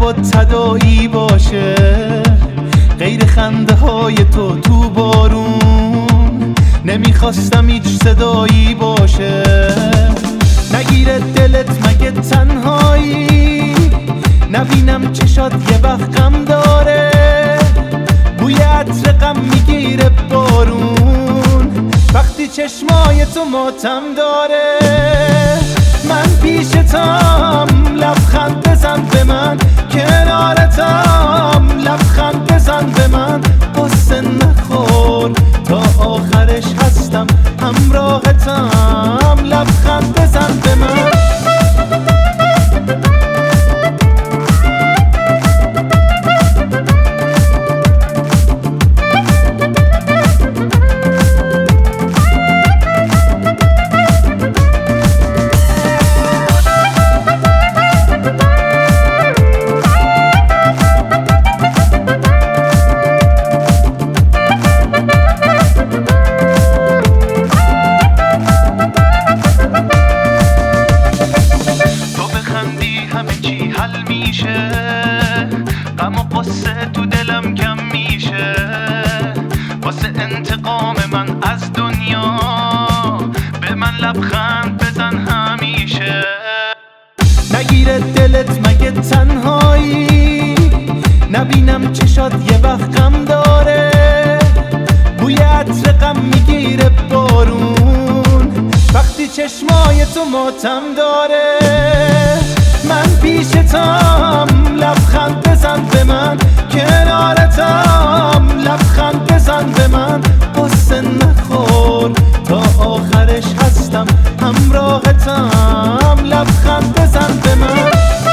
لبات تداعی باشه، غیر خنده های تو بارون نمیخواستم هیچ صدایی باشه. نگیره دلت مگه تنهایی، نبینم چشات یه وقت غم داره، بوی عطر غم میگیره بارون وقتی چشمای تو ماتم داره. من پیشتم لبخند بزن به من، کنارتم لبخند بزن به من، قصه نخور تا آخرش هستم همراهتم، لبخند بزن به من. غم و قصه تو دلم کم میشه، واسه انتقام من از دنیا به من لبخند بزن همیشه. نگیره دلت مگه تنهایی، نبینم چشات یه وقت غم داره، بوی عطر غم میگیره بارون وقتی چشمای تو ماتم داره. من پیشتم لبخند بزن به من، کنارتم لبخند بزن به من، قصه نخور تا آخرش هستم همراهتم، لبخند بزن به من.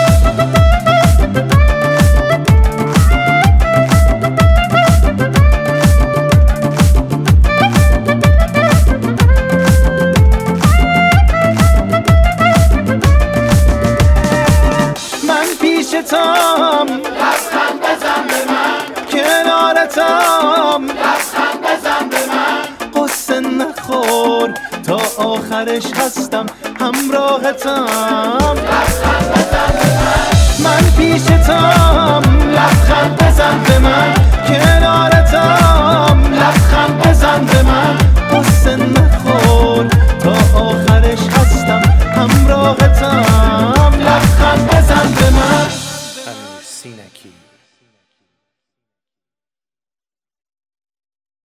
پیشتم لبخند بزن به من، کنارتم لبخند بزن به من، قصه نخور تا آخرش هستم همراهتم.